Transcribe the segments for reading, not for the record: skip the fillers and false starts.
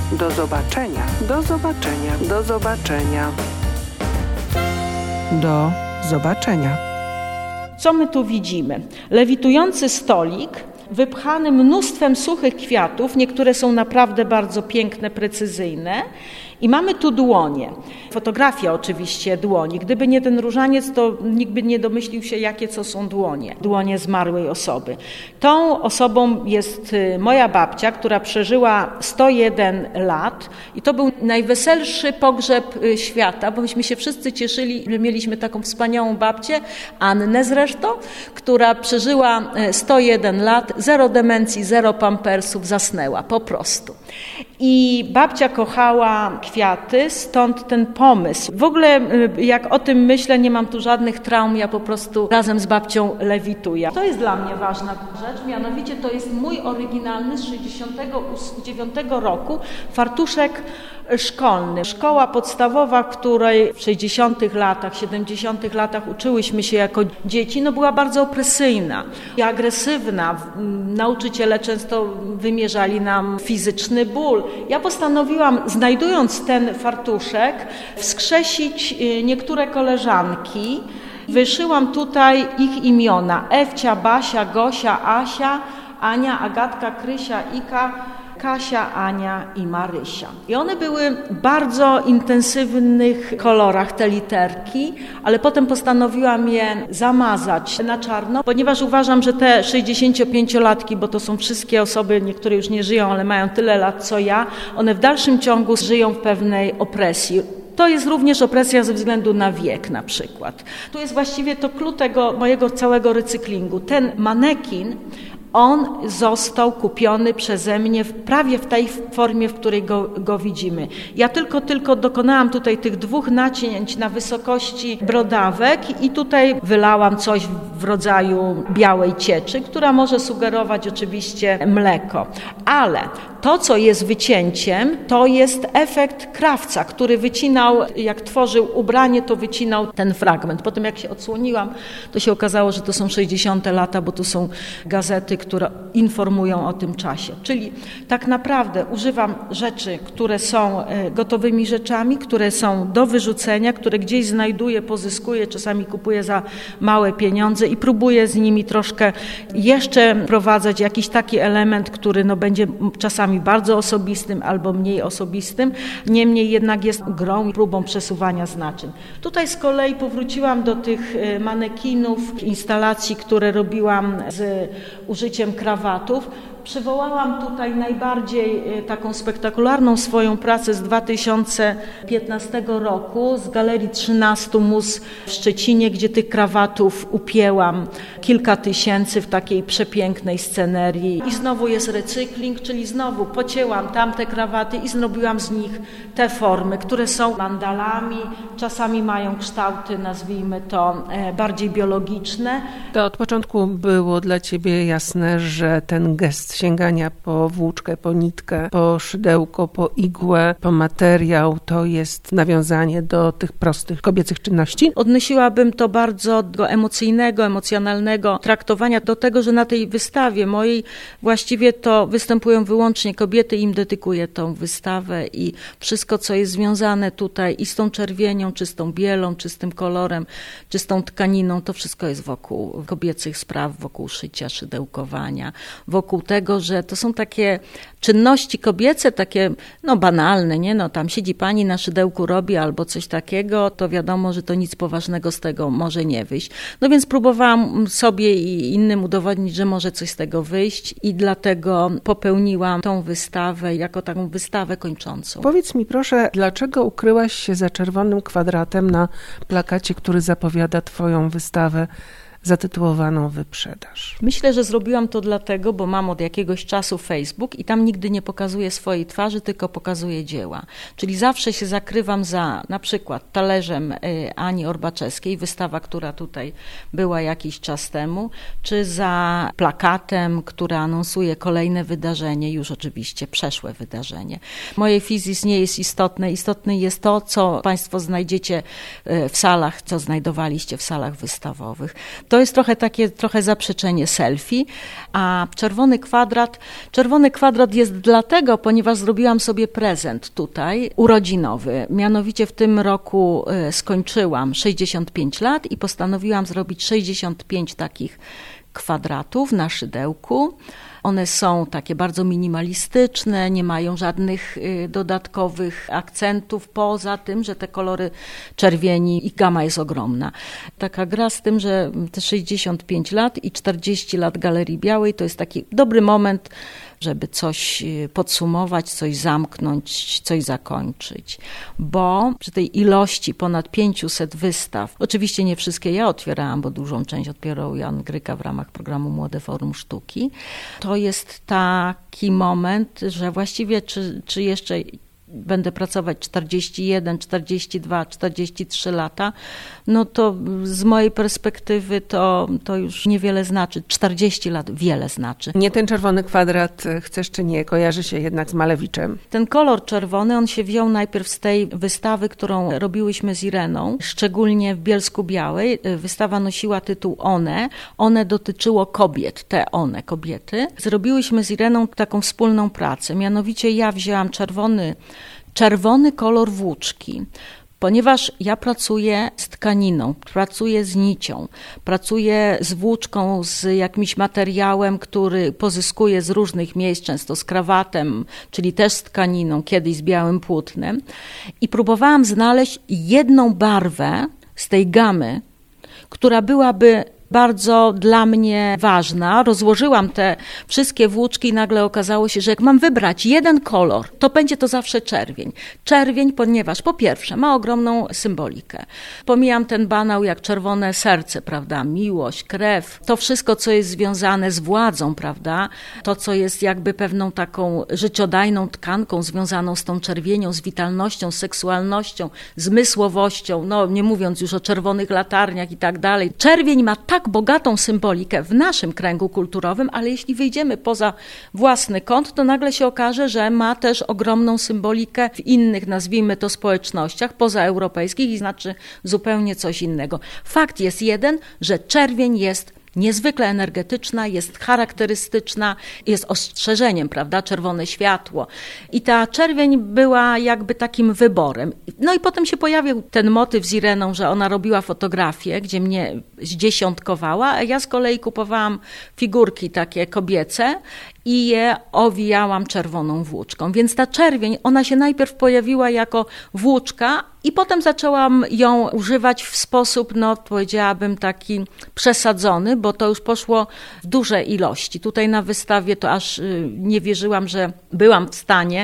Do zobaczenia. Do zobaczenia. Do zobaczenia. Do zobaczenia. Co my tu widzimy? Lewitujący stolik wypchany mnóstwem suchych kwiatów. Niektóre są naprawdę bardzo piękne, precyzyjne. I mamy tu dłonie. Fotografia oczywiście dłoni. Gdyby nie ten różaniec, to nikt by nie domyślił się, jakie to są dłonie. Dłonie zmarłej osoby. Tą osobą jest moja babcia, która przeżyła 101 lat i to był najweselszy pogrzeb świata, bo myśmy się wszyscy cieszyli, że mieliśmy taką wspaniałą babcię, Annę zresztą, która przeżyła 101 lat, zero demencji, zero pampersów, zasnęła po prostu. I babcia kochała kwiaty, stąd ten pomysł. W ogóle jak o tym myślę, nie mam tu żadnych traum, ja po prostu razem z babcią lewituję. To jest dla mnie ważna rzecz, mianowicie to jest mój oryginalny z 1969 roku fartuszek szkolny. Szkoła podstawowa, w której w 60 latach, 70 latach uczyłyśmy się jako dzieci, była bardzo opresyjna i agresywna. Nauczyciele często wymierzali nam fizyczny ból. Ja postanowiłam, znajdując ten fartuszek, wskrzesić niektóre koleżanki. Wyszyłam tutaj ich imiona. Ewcia, Basia, Gosia, Asia, Ania, Agatka, Krysia, Ika, Kasia, Ania i Marysia. I one były w bardzo intensywnych kolorach, te literki, ale potem postanowiłam je zamazać na czarno, ponieważ uważam, że te 65-latki, bo to są wszystkie osoby, niektóre już nie żyją, ale mają tyle lat co ja, one w dalszym ciągu żyją w pewnej opresji. To jest również opresja ze względu na wiek na przykład. Tu jest właściwie to klucz tego mojego całego recyklingu. Ten manekin, on został kupiony przeze mnie prawie w tej formie, w której go widzimy. Ja tylko dokonałam tutaj tych 2 nacięć na wysokości brodawek i tutaj wylałam coś w rodzaju białej cieczy, która może sugerować oczywiście mleko. Ale to, co jest wycięciem, to jest efekt krawca, który wycinał, jak tworzył ubranie, to wycinał ten fragment. Potem jak się odsłoniłam, to się okazało, że to są 60 lata, bo to są gazety, które informują o tym czasie. Czyli tak naprawdę używam rzeczy, które są gotowymi rzeczami, które są do wyrzucenia, które gdzieś znajduję, pozyskuję, czasami kupuję za małe pieniądze i próbuję z nimi troszkę jeszcze wprowadzać jakiś taki element, który będzie czasami bardzo osobistym albo mniej osobistym, niemniej jednak jest grą i próbą przesuwania znaczeń. Tutaj z kolei powróciłam do tych manekinów, instalacji, które robiłam z użyciem krawatów. Przywołałam tutaj najbardziej taką spektakularną swoją pracę z 2015 roku z Galerii 13 Mus w Szczecinie, gdzie tych krawatów upięłam kilka tysięcy w takiej przepięknej scenerii. I znowu jest recykling, czyli znowu pocięłam tamte krawaty i zrobiłam z nich te formy, które są mandalami, czasami mają kształty, nazwijmy to, bardziej biologiczne. To od początku było dla Ciebie jasne, że ten gest sięgania po włóczkę, po nitkę, po szydełko, po igłę, po materiał, to jest nawiązanie do tych prostych kobiecych czynności? Odnosiłabym to bardzo do emocjonalnego traktowania, do tego, że na tej wystawie mojej właściwie to występują wyłącznie kobiety, im dedykuję tą wystawę i wszystko, co jest związane tutaj i z tą czerwienią, czy z tą bielą, czy z tym kolorem, czy z tą tkaniną, to wszystko jest wokół kobiecych spraw, wokół szycia, szydełkowania, wokół tego, że to są takie czynności kobiece, takie banalne, nie? Tam siedzi pani na szydełku, robi albo coś takiego, to wiadomo, że to nic poważnego z tego może nie wyjść. Więc próbowałam sobie i innym udowodnić, że może coś z tego wyjść i dlatego popełniłam tą wystawę jako taką wystawę kończącą. Powiedz mi proszę, dlaczego ukryłaś się za czerwonym kwadratem na plakacie, który zapowiada Twoją wystawę zatytułowaną Wyprzedaż? Myślę, że zrobiłam to dlatego, bo mam od jakiegoś czasu Facebook i tam nigdy nie pokazuję swojej twarzy, tylko pokazuję dzieła. Czyli zawsze się zakrywam za na przykład talerzem Ani Orbaczewskiej, wystawa, która tutaj była jakiś czas temu, czy za plakatem, który anonsuje kolejne wydarzenie, już oczywiście przeszłe wydarzenie. Moje fizis nie jest istotne. Istotne jest to, co Państwo znajdziecie w salach, co znajdowaliście w salach wystawowych. To jest trochę zaprzeczenie selfie, a czerwony kwadrat jest dlatego, ponieważ zrobiłam sobie prezent tutaj urodzinowy. Mianowicie w tym roku skończyłam 65 lat i postanowiłam zrobić 65 takich kwadratów na szydełku. One są takie bardzo minimalistyczne, nie mają żadnych dodatkowych akcentów, poza tym, że te kolory czerwieni i gama jest ogromna. Taka gra z tym, że te 65 lat i 40 lat Galerii Białej to jest taki dobry moment, żeby coś podsumować, coś zamknąć, coś zakończyć. Bo przy tej ilości ponad 500 wystaw, oczywiście nie wszystkie ja otwierałam, bo dużą część otwierał Jan Gryka w ramach programu Młode Forum Sztuki, to jest taki moment, że właściwie czy jeszcze będę pracować 41, 42, 43 lata, no to z mojej perspektywy to już niewiele znaczy. 40 lat wiele znaczy. Nie ten czerwony kwadrat chcesz czy nie, kojarzy się jednak z Malewiczem. Ten kolor czerwony, on się wziął najpierw z tej wystawy, którą robiłyśmy z Ireną, szczególnie w Bielsku Białej. Wystawa nosiła tytuł One. One dotyczyło kobiet, kobiety. Zrobiłyśmy z Ireną taką wspólną pracę. Mianowicie ja wzięłam czerwony kolor włóczki, ponieważ ja pracuję z tkaniną, pracuję z nicią, pracuję z włóczką, z jakimś materiałem, który pozyskuję z różnych miejsc, często z krawatem, czyli też z tkaniną, kiedyś z białym płótnem i próbowałam znaleźć jedną barwę z tej gamy, która byłaby bardzo dla mnie ważna. Rozłożyłam te wszystkie włóczki i nagle okazało się, że jak mam wybrać jeden kolor, to będzie to zawsze czerwień. Czerwień, ponieważ po pierwsze ma ogromną symbolikę. Pomijam ten banał jak czerwone serce, prawda, miłość, krew, to wszystko, co jest związane z władzą, prawda, to, co jest jakby pewną taką życiodajną tkanką związaną z tą czerwienią, z witalnością, z seksualnością, zmysłowością, no nie mówiąc już o czerwonych latarniach i tak dalej. Czerwień ma tak bogatą symbolikę w naszym kręgu kulturowym, ale jeśli wyjdziemy poza własny kąt, to nagle się okaże, że ma też ogromną symbolikę w innych, nazwijmy to, społecznościach pozaeuropejskich i znaczy zupełnie coś innego. Fakt jest jeden, że czerwień jest niezwykle energetyczna, jest charakterystyczna, jest ostrzeżeniem, prawda, czerwone światło. I ta czerwień była jakby takim wyborem. No i potem się pojawił ten motyw z Ireną, że ona robiła fotografię, gdzie mnie zdziesiątkowała, a ja z kolei kupowałam figurki takie kobiece i je owijałam czerwoną włóczką. Więc ta czerwień, ona się najpierw pojawiła jako włóczka i potem zaczęłam ją używać w sposób, no powiedziałabym, taki przesadzony, bo to już poszło w duże ilości. Tutaj na wystawie to aż nie wierzyłam, że byłam w stanie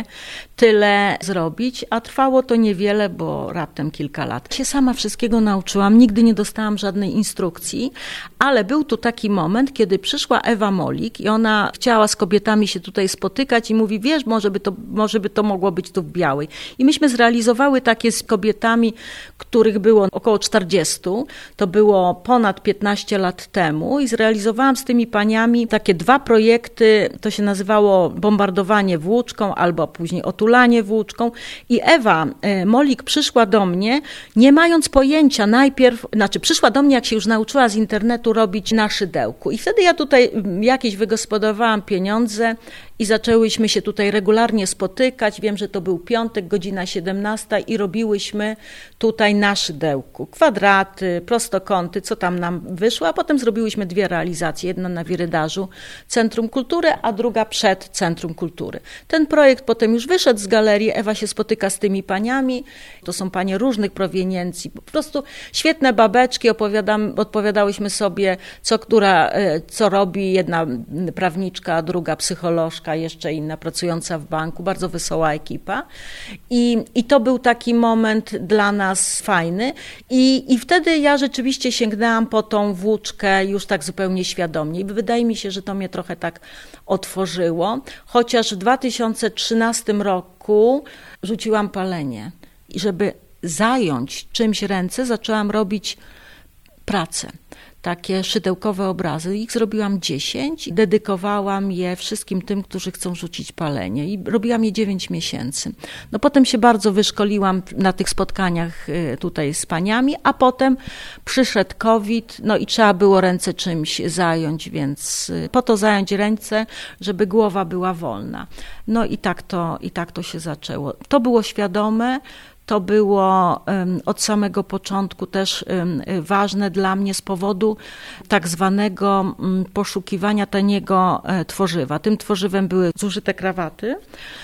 tyle zrobić, a trwało to niewiele, bo raptem kilka lat. Się sama wszystkiego nauczyłam, nigdy nie dostałam żadnej instrukcji, ale był tu taki moment, kiedy przyszła Ewa Molik i ona chciała z kobietami się tutaj spotykać i mówi, wiesz, może by to mogło być tu w Białej. I myśmy zrealizowały takie z kobietami, których było około 40, to było ponad 15 lat temu i zrealizowałam z tymi paniami takie 2 projekty, to się nazywało bombardowanie włóczką albo później otulanie włóczką i Ewa Molik przyszła do mnie, nie mając pojęcia przyszła do mnie, jak się już nauczyła z internetu robić na szydełku i wtedy ja tutaj jakieś wygospodarowałam pieniądze i zaczęłyśmy się tutaj regularnie spotykać. Wiem, że to był piątek, godzina 17 i robiłyśmy tutaj na szydełku kwadraty, prostokąty, co tam nam wyszło, a potem zrobiłyśmy 2 realizacje. Jedna na Wirydarzu Centrum Kultury, a druga przed Centrum Kultury. Ten projekt potem już wyszedł z galerii, Ewa się spotyka z tymi paniami, to są panie różnych proweniencji, po prostu świetne babeczki, odpowiadałyśmy sobie, co robi, jedna prawniczka, druga psycholożka, jeszcze inna pracująca w banku, bardzo wesoła ekipa i to był taki moment dla nas fajny i wtedy ja rzeczywiście sięgnęłam po tą włóczkę już tak zupełnie świadomie i wydaje mi się, że to mnie trochę tak otworzyło, chociaż w 2013 roku rzuciłam palenie i żeby zająć czymś ręce, zaczęłam robić pracę. takie szydełkowe obrazy. Ich zrobiłam 10, dedykowałam je wszystkim tym, którzy chcą rzucić palenie i robiłam je 9 miesięcy. No potem się bardzo wyszkoliłam na tych spotkaniach tutaj z paniami, a potem przyszedł COVID, no i trzeba było ręce czymś zająć, więc po to zająć ręce, żeby głowa była wolna. No i tak to się zaczęło. To było świadome. To było od samego początku też ważne dla mnie z powodu tak zwanego poszukiwania taniego tworzywa. Tym tworzywem były zużyte krawaty,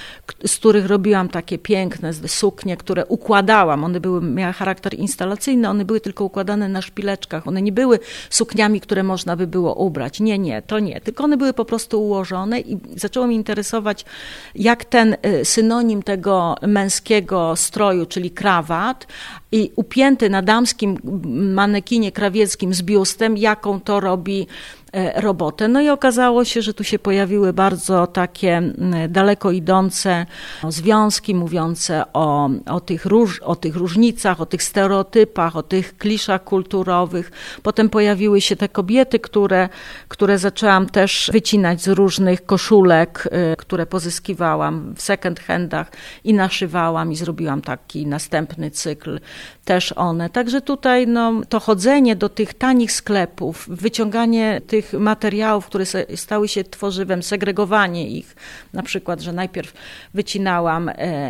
z których robiłam takie piękne suknie, które układałam. One miały charakter instalacyjny, one były tylko układane na szpileczkach. One nie były sukniami, które można by było ubrać. Nie, to nie. Tylko one były po prostu ułożone i zaczęło mnie interesować, jak ten synonim tego męskiego stroju, czyli krawat, i upięty na damskim manekinie krawieckim z biustem, jaką to robi robotę. No i okazało się, że tu się pojawiły bardzo takie daleko idące związki mówiące o tych różnicach, o tych stereotypach, o tych kliszach kulturowych. Potem pojawiły się te kobiety, które zaczęłam też wycinać z różnych koszulek, które pozyskiwałam w second handach i naszywałam i zrobiłam taki następny cykl. Też one. Także tutaj to chodzenie do tych tanich sklepów, wyciąganie tych materiałów, które stały się tworzywem, segregowanie ich, na przykład, że najpierw wycinałam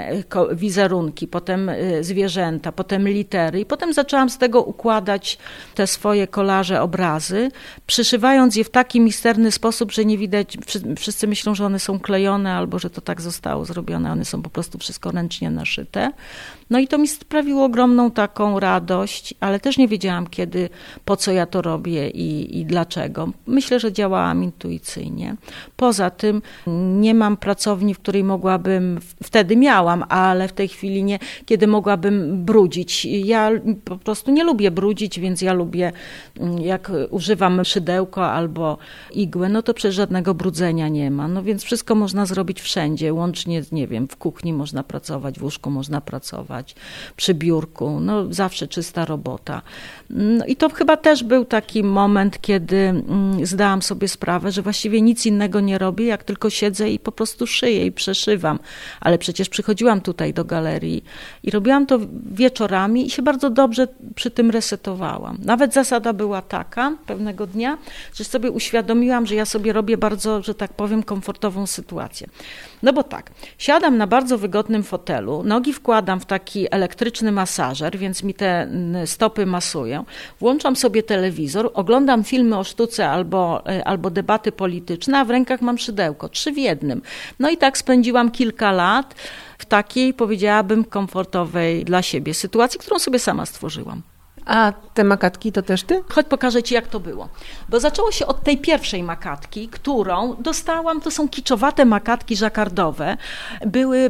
wizerunki, potem zwierzęta, potem litery i potem zaczęłam z tego układać te swoje kolaże, obrazy, przyszywając je w taki misterny sposób, że nie widać, wszyscy myślą, że one są klejone albo że to tak zostało zrobione, one są po prostu wszystko ręcznie naszyte. No i to mi sprawiło ogromną taką radość, ale też nie wiedziałam kiedy, po co ja to robię i dlaczego. Myślę, że działałam intuicyjnie. Poza tym nie mam pracowni, w której mogłabym, wtedy miałam, ale w tej chwili nie, kiedy mogłabym brudzić. Ja po prostu nie lubię brudzić, więc ja lubię, jak używam szydełko albo igłę, no to przecież żadnego brudzenia nie ma. No więc wszystko można zrobić wszędzie, łącznie, nie wiem, w kuchni można pracować, w łóżku można pracować, przy biurku, no zawsze czysta robota. No i to chyba też był taki moment, kiedy zdałam sobie sprawę, że właściwie nic innego nie robię, jak tylko siedzę i po prostu szyję i przeszywam. Ale przecież przychodziłam tutaj do galerii i robiłam to wieczorami i się bardzo dobrze przy tym resetowałam. Nawet zasada była taka pewnego dnia, że sobie uświadomiłam, że ja sobie robię bardzo, że tak powiem, komfortową sytuację. No bo tak, siadam na bardzo wygodnym fotelu, nogi wkładam w taki elektryczny masażer, więc mi te stopy masują. Włączam sobie telewizor, oglądam filmy o sztuce albo debaty polityczne, a w rękach mam szydełko, 3 w 1. No i tak spędziłam kilka lat w takiej, powiedziałabym, komfortowej dla siebie sytuacji, którą sobie sama stworzyłam. A te makatki to też ty? Chodź pokażę ci, jak to było. Bo zaczęło się od tej pierwszej makatki, którą dostałam, to są kiczowate makatki żakardowe. Były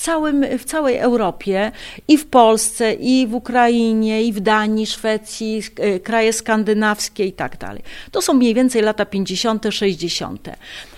w całej Europie, i w Polsce, i w Ukrainie, i w Danii, Szwecji, kraje skandynawskie i tak dalej. To są mniej więcej lata 50., 60.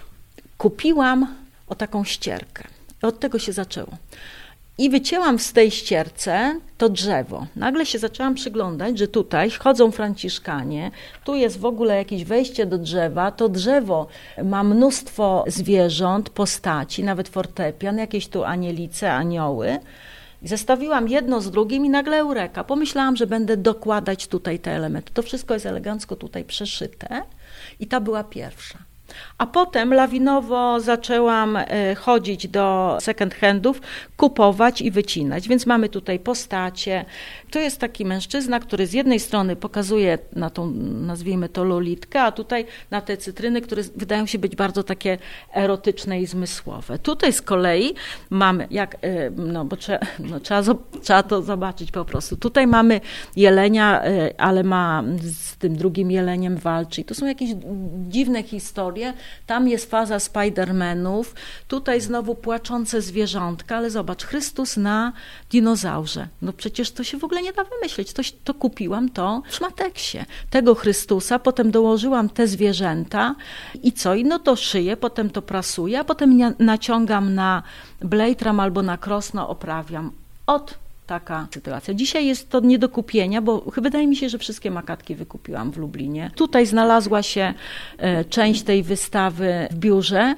Kupiłam taką ścierkę. Od tego się zaczęło. I wycięłam z tej ścierce to drzewo. Nagle się zaczęłam przyglądać, że tutaj chodzą franciszkanie, tu jest w ogóle jakieś wejście do drzewa, to drzewo ma mnóstwo zwierząt, postaci, nawet fortepian, jakieś tu anielice, anioły. Zestawiłam jedno z drugim i nagle eureka. Pomyślałam, że będę dokładać tutaj te elementy. To wszystko jest elegancko tutaj przeszyte i ta była pierwsza. A potem lawinowo zaczęłam chodzić do second handów, kupować i wycinać. Więc mamy tutaj postacie. To jest taki mężczyzna, który z jednej strony pokazuje na tą, nazwijmy to, lolitkę, a tutaj na te cytryny, które wydają się być bardzo takie erotyczne i zmysłowe. Tutaj z kolei mamy, bo trzeba to zobaczyć po prostu. Tutaj mamy jelenia, ale z tym drugim jeleniem walczy. I to są jakieś dziwne historie. Tam jest faza Spidermanów, tutaj znowu płaczące zwierzątka, ale zobacz, Chrystus na dinozaurze. No przecież to się w ogóle nie da wymyślić. To kupiłam to w szmateksie. Tego Chrystusa, potem dołożyłam te zwierzęta i co? I no to szyję, potem to prasuję, a potem naciągam na blejtram albo na krosno, oprawiam. Od taka sytuacja. Dzisiaj jest to nie do kupienia, bo wydaje mi się, że wszystkie makatki wykupiłam w Lublinie. Tutaj znalazła się część tej wystawy w biurze,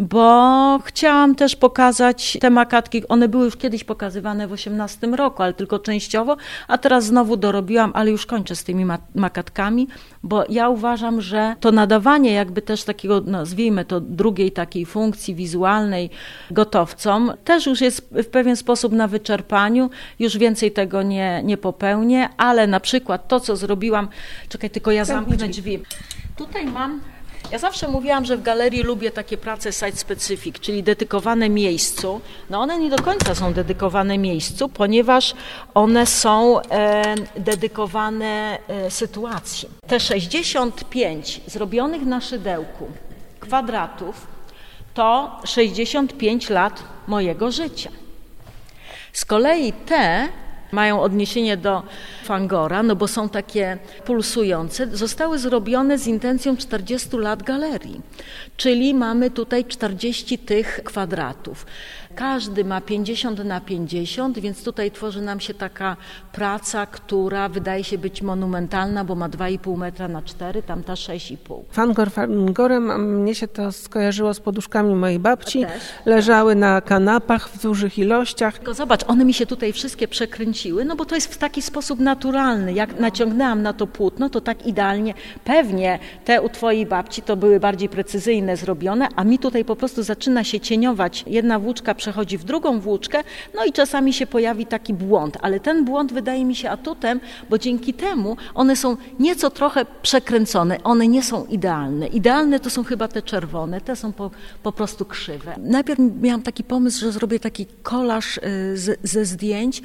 bo chciałam też pokazać te makatki. One były już kiedyś pokazywane w 2018 roku, ale tylko częściowo, a teraz znowu dorobiłam, ale już kończę z tymi makatkami, bo ja uważam, że to nadawanie jakby też takiego, nazwijmy to, drugiej takiej funkcji wizualnej gotowcom też już jest w pewien sposób na wyczerpaniu, już więcej tego nie popełnię, ale na przykład to, co zrobiłam, czekaj, tylko ja zamknę drzwi. Tutaj mam, ja zawsze mówiłam, że w galerii lubię takie prace site-specific, czyli dedykowane miejscu. No one nie do końca są dedykowane miejscu, ponieważ one są dedykowane sytuacji. Te 65 zrobionych na szydełku kwadratów to 65 lat mojego życia. Z kolei te mają odniesienie do Fangora, no bo są takie pulsujące, zostały zrobione z intencją 40 lat galerii, czyli mamy tutaj 40 tych kwadratów. Każdy ma 50 na 50, więc tutaj tworzy nam się taka praca, która wydaje się być monumentalna, bo ma 2,5 metra na 4, tamta 6,5. Fangorem, mnie się to skojarzyło z poduszkami mojej babci. Leżały na kanapach w dużych ilościach. Tylko zobacz, one mi się tutaj wszystkie przekręciły, no bo to jest w taki sposób naturalny. Jak naciągnęłam na to płótno, to tak idealnie. Pewnie te u twojej babci to były bardziej precyzyjne zrobione, a mi tutaj po prostu zaczyna się cieniować. Jedna włóczka przechodzi w drugą włóczkę, no i czasami się pojawi taki błąd, ale ten błąd wydaje mi się atutem, bo dzięki temu one są nieco trochę przekręcone, one nie są idealne. Idealne to są chyba te czerwone, te są po prostu krzywe. Najpierw miałam taki pomysł, że zrobię taki kolaż ze zdjęć,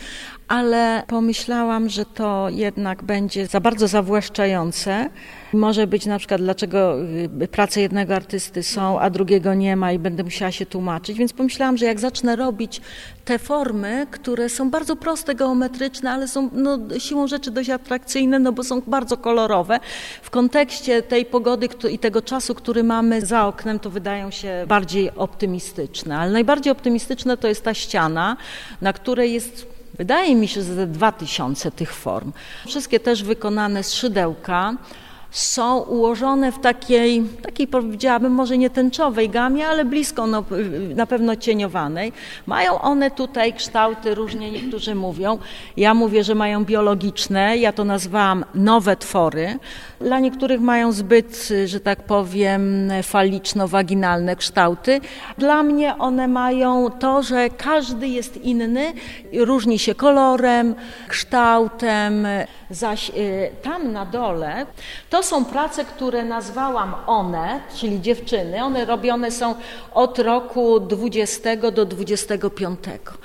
ale pomyślałam, że to jednak będzie za bardzo zawłaszczające. Może być na przykład, dlaczego prace jednego artysty są, a drugiego nie ma i będę musiała się tłumaczyć, więc pomyślałam, że jak zacznę robić te formy, które są bardzo proste, geometryczne, ale są siłą rzeczy dość atrakcyjne, no bo są bardzo kolorowe, w kontekście tej pogody i tego czasu, który mamy za oknem, to wydają się bardziej optymistyczne. Ale najbardziej optymistyczne to jest ta ściana, na której jest, wydaje mi się, że ze 2000 tych form. Wszystkie też wykonane z szydełka. Są ułożone w takiej powiedziałabym, może nie tęczowej gamie, ale blisko, na pewno cieniowanej. Mają one tutaj kształty, różnie niektórzy mówią. Ja mówię, że mają biologiczne, ja to nazwałam nowe twory. Dla niektórych mają zbyt, że tak powiem, faliczno-waginalne kształty. Dla mnie one mają to, że każdy jest inny, różni się kolorem, kształtem, zaś tam na dole to są prace, które nazwałam one, czyli dziewczyny. One robione są od roku 20 do 25.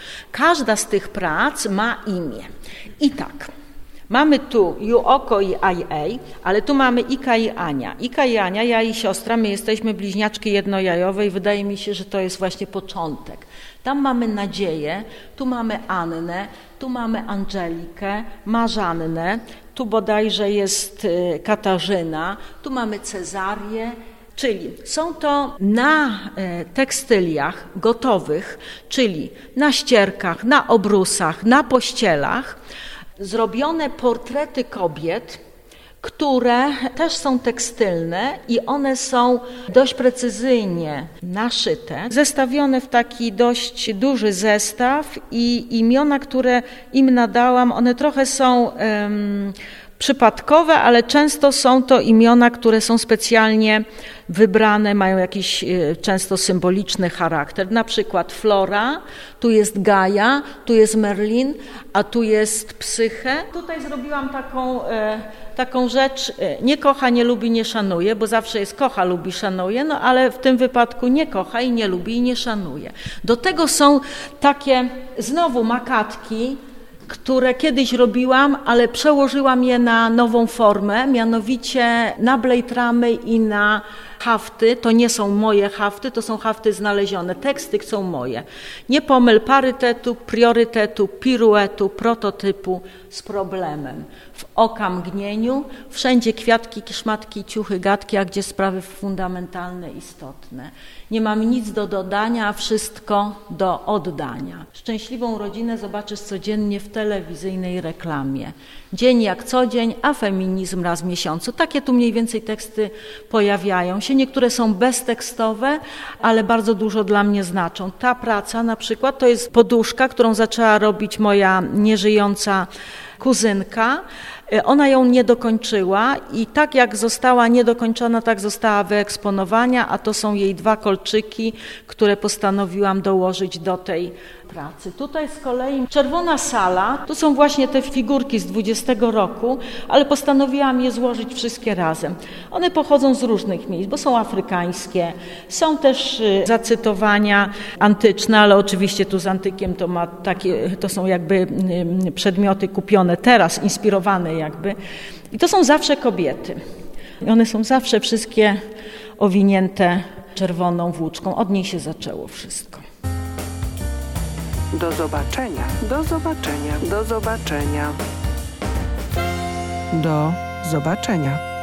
Każda z tych prac ma imię. I tak, mamy tu Yuoko i IA, ale tu mamy Ika i Ania. Ika i Ania, ja i siostra, my jesteśmy bliźniaczki jednojajowe i wydaje mi się, że to jest właśnie początek. Tam mamy Nadzieję, tu mamy Annę, tu mamy Angelikę, Marzannę, tu bodajże jest Katarzyna, tu mamy Cezarię, czyli są to na tekstyliach gotowych, czyli na ścierkach, na obrusach, na pościelach, zrobione portrety kobiet, które też są tekstylne i one są dość precyzyjnie naszyte, zestawione w taki dość duży zestaw i imiona, które im nadałam, one trochę są przypadkowe, ale często są to imiona, które są specjalnie wybrane, mają jakiś często symboliczny charakter. Na przykład Flora, tu jest Gaja, tu jest Merlin, a tu jest Psyche. Tutaj zrobiłam taką rzecz, nie kocha, nie lubi, nie szanuje, bo zawsze jest kocha, lubi, szanuje, no ale w tym wypadku nie kocha i nie lubi i nie szanuje. Do tego są takie znowu makatki, które kiedyś robiłam, ale przełożyłam je na nową formę, mianowicie na blade ramy i na hafty to nie są moje hafty, to są hafty znalezione. Teksty są moje. Nie pomyl parytetu, priorytetu, piruetu, prototypu z problemem. W okamgnieniu wszędzie kwiatki, szmatki, ciuchy, gadki, a gdzie sprawy fundamentalne, istotne. Nie mam nic do dodania, a wszystko do oddania. Szczęśliwą rodzinę zobaczysz codziennie w telewizyjnej reklamie. Dzień jak co dzień, a feminizm raz w miesiącu. Takie tu mniej więcej teksty pojawiają się. Niektóre są beztekstowe, ale bardzo dużo dla mnie znaczą. Ta praca na przykład to jest poduszka, którą zaczęła robić moja nieżyjąca kuzynka. Ona ją nie dokończyła i tak jak została niedokończona, tak została wyeksponowana, a to są jej 2 kolczyki, które postanowiłam dołożyć do tej pracy. Tutaj z kolei czerwona sala, to są właśnie te figurki z 20 roku, ale postanowiłam je złożyć wszystkie razem. One pochodzą z różnych miejsc, bo są afrykańskie, są też zacytowania antyczne, ale oczywiście tu z antykiem to są jakby przedmioty kupione teraz, inspirowane jakby. I to są zawsze kobiety. I one są zawsze wszystkie owinięte czerwoną włóczką. Od niej się zaczęło wszystko. Do zobaczenia, do zobaczenia, do zobaczenia. Do zobaczenia.